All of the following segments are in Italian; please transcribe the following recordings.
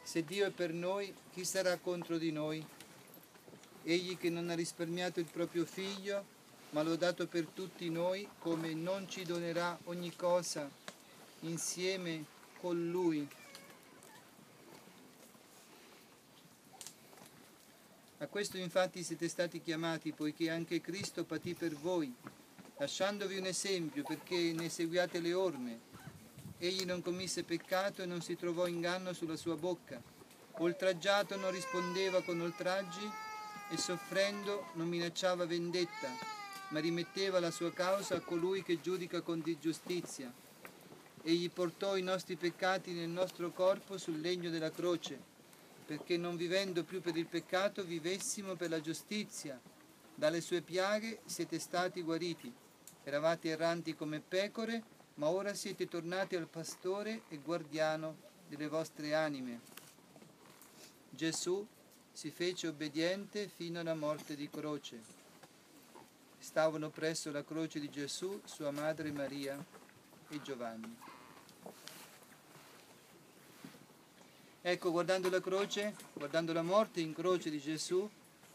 Se Dio è per noi, chi sarà contro di noi? Egli che non ha risparmiato il proprio figlio, ma lo ha dato per tutti noi, come non ci donerà ogni cosa insieme con Lui? A questo infatti siete stati chiamati, poiché anche Cristo patì per voi, lasciandovi un esempio perché ne seguiate le orme. Egli non commise peccato e non si trovò inganno sulla sua bocca. Oltraggiato non rispondeva con oltraggi e soffrendo non minacciava vendetta, ma rimetteva la sua causa a colui che giudica con giustizia. Egli portò i nostri peccati nel nostro corpo sul legno della croce, perché non vivendo più per il peccato vivessimo per la giustizia. Dalle sue piaghe siete stati guariti. Eravate erranti come pecore, ma ora siete tornati al pastore e guardiano delle vostre anime. Gesù si fece obbediente fino alla morte di croce. Stavano presso la croce di Gesù sua madre Maria e Giovanni. Ecco, guardando la croce, guardando la morte in croce di Gesù,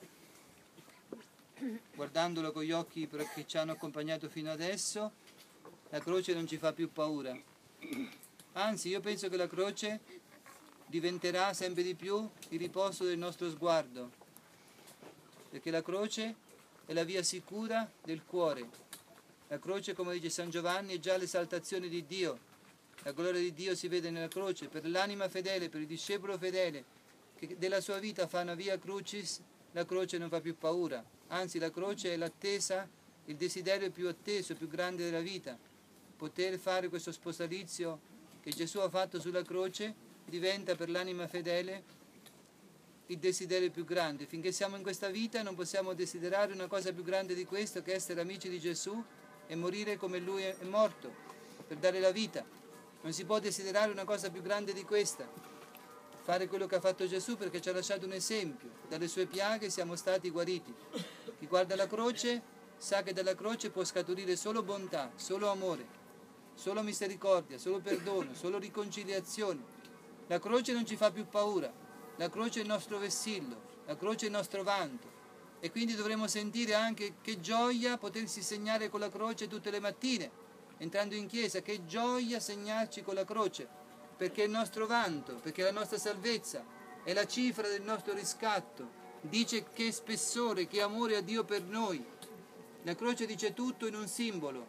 guardandolo con gli occhi che ci hanno accompagnato fino adesso, la croce non ci fa più paura. Anzi, io penso che la croce diventerà sempre di più il riposo del nostro sguardo, perché la croce è la via sicura del cuore. La croce, come dice San Giovanni, è già l'esaltazione di Dio. La gloria di Dio si vede nella croce. Per l'anima fedele, per il discepolo fedele, che della sua vita fa una via crucis, la croce non fa più paura. Anzi, la croce è l'attesa, il desiderio più atteso, più grande della vita. Poter fare questo sposalizio che Gesù ha fatto sulla croce diventa per l'anima fedele il desiderio più grande. Finché siamo in questa vita non possiamo desiderare una cosa più grande di questo che essere amici di Gesù e morire come Lui è morto, per dare la vita. Non si può desiderare una cosa più grande di questa. Fare quello che ha fatto Gesù perché ci ha lasciato un esempio. Dalle sue piaghe siamo stati guariti. Chi guarda la croce sa che dalla croce può scaturire solo bontà, solo amore, solo misericordia, solo perdono, solo riconciliazione. La croce non ci fa più paura. La croce è il nostro vessillo, la croce è il nostro vanto. E quindi dovremo sentire anche che gioia potersi segnare con la croce tutte le mattine. Entrando in chiesa, che gioia segnarci con la croce, perché è il nostro vanto, perché è la nostra salvezza, è la cifra del nostro riscatto, dice che spessore, che amore ha Dio per noi. La croce dice tutto in un simbolo,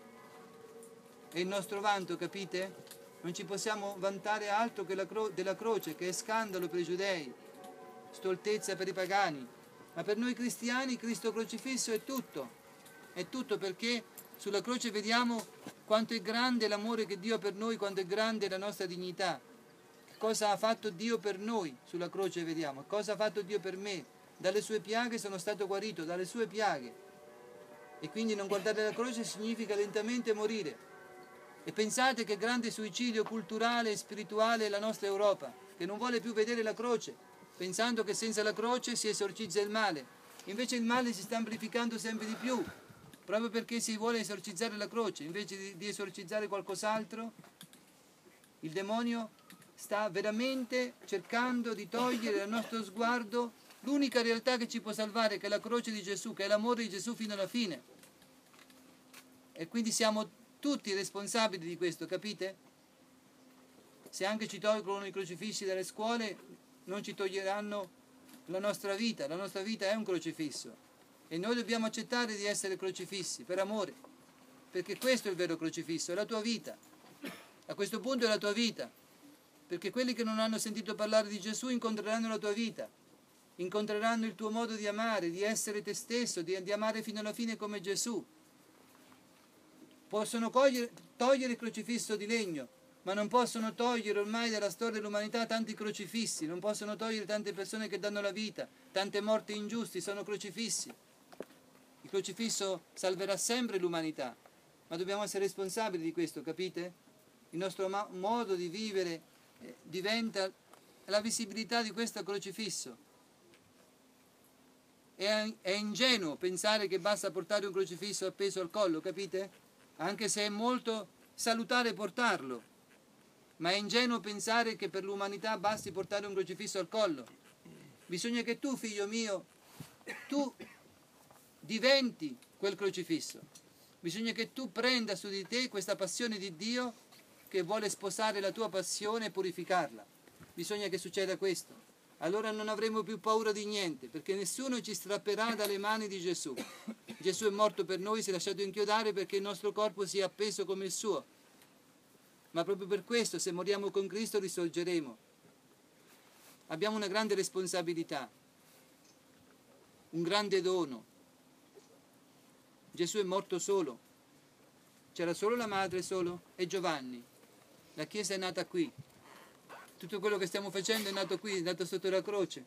è il nostro vanto, capite? Non ci possiamo vantare altro che della croce, che è scandalo per i giudei, stoltezza per i pagani, ma per noi cristiani Cristo crocifisso è tutto perché sulla croce vediamo quanto è grande l'amore che Dio ha per noi, quanto è grande la nostra dignità. Cosa ha fatto Dio per noi sulla croce vediamo. Cosa ha fatto Dio per me. Dalle sue piaghe sono stato guarito, dalle sue piaghe. E quindi non guardare la croce significa lentamente morire. E pensate che grande suicidio culturale e spirituale è la nostra Europa, che non vuole più vedere la croce, pensando che senza la croce si esorcizza il male. Invece il male si sta amplificando sempre di più. Proprio perché si vuole esorcizzare la croce, invece di esorcizzare qualcos'altro, il demonio sta veramente cercando di togliere dal nostro sguardo l'unica realtà che ci può salvare, che è la croce di Gesù, che è l'amore di Gesù fino alla fine. E quindi siamo tutti responsabili di questo, capite? Se anche ci tolgono i crocifissi dalle scuole, non ci toglieranno la nostra vita è un crocifisso. E noi dobbiamo accettare di essere crocifissi, per amore, perché questo è il vero crocifisso, è la tua vita. A questo punto è la tua vita, perché quelli che non hanno sentito parlare di Gesù incontreranno la tua vita, incontreranno il tuo modo di amare, di essere te stesso, di amare fino alla fine come Gesù. Possono togliere il crocifisso di legno, ma non possono togliere ormai dalla storia dell'umanità tanti crocifissi, non possono togliere tante persone che danno la vita, tante morti ingiusti, sono crocifissi. Il crocifisso salverà sempre l'umanità, ma dobbiamo essere responsabili di questo, capite? Il nostro modo di vivere diventa la visibilità di questo crocifisso. È ingenuo pensare che basta portare un crocifisso appeso al collo, capite? Anche se è molto salutare portarlo. Ma è ingenuo pensare che per l'umanità basti portare un crocifisso al collo. Bisogna che tu, figlio mio, tu diventi quel crocifisso. Bisogna che tu prenda su di te questa passione di Dio che vuole sposare la tua passione e purificarla. Bisogna che succeda questo. Allora non avremo più paura di niente, perché nessuno ci strapperà dalle mani di Gesù. Gesù è morto per noi, si è lasciato inchiodare perché il nostro corpo sia appeso come il suo. Ma proprio per questo, se moriamo con Cristo, risorgeremo. Abbiamo una grande responsabilità, un grande dono. Gesù è morto solo. C'era solo la madre solo e Giovanni. La Chiesa è nata qui. Tutto quello che stiamo facendo è nato qui, è nato sotto la croce.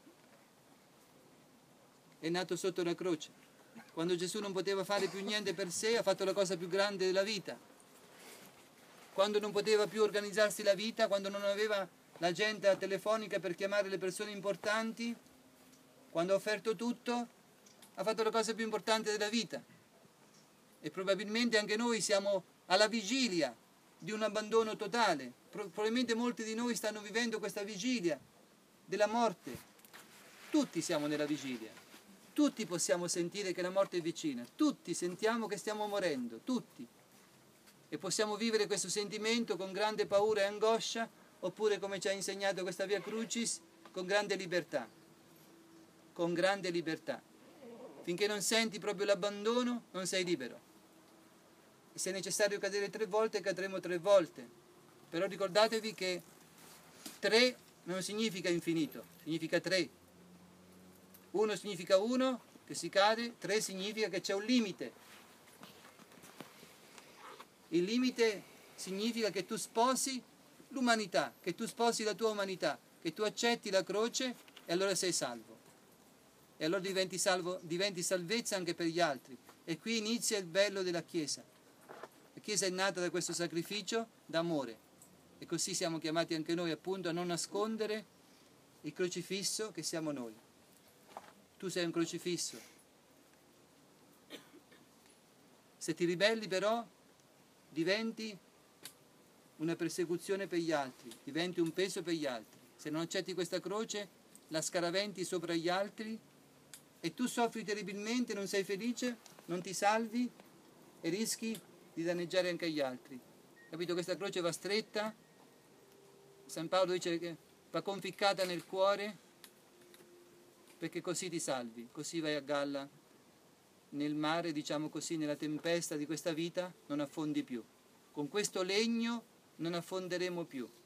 È nato sotto la croce. Quando Gesù non poteva fare più niente per sé, ha fatto la cosa più grande della vita. Quando non poteva più organizzarsi la vita, quando non aveva l'agenda telefonica per chiamare le persone importanti, quando ha offerto tutto, ha fatto la cosa più importante della vita. E probabilmente anche noi siamo alla vigilia di un abbandono totale. Probabilmente molti di noi stanno vivendo questa vigilia della morte. Tutti siamo nella vigilia. Tutti possiamo sentire che la morte è vicina. Tutti sentiamo che stiamo morendo. Tutti. E possiamo vivere questo sentimento con grande paura e angoscia, oppure, come ci ha insegnato questa Via Crucis, con grande libertà. Con grande libertà. Finché non senti proprio l'abbandono, non sei libero. E se è necessario cadere 3 volte, cadremo 3 volte. Però ricordatevi che 3 non significa infinito, significa 3. 1 significa 1, che si cade, 3 significa che c'è un limite. Il limite significa che tu sposi l'umanità, che tu sposi la tua umanità, che tu accetti la croce e allora sei salvo. E allora diventi salvezza anche per gli altri. E qui inizia il bello della Chiesa. La Chiesa è nata da questo sacrificio d'amore. E così siamo chiamati anche noi appunto a non nascondere il crocifisso che siamo noi. Tu sei un crocifisso. Se ti ribelli però diventi una persecuzione per gli altri, diventi un peso per gli altri. Se non accetti questa croce, la scaraventi sopra gli altri e tu soffri terribilmente, non sei felice, non ti salvi e rischi di danneggiare anche gli altri. Capito? Questa croce va stretta. San Paolo dice che va conficcata nel cuore perché così ti salvi, così vai a galla nel mare, diciamo così, nella tempesta di questa vita, non affondi più. Con questo legno non affonderemo più.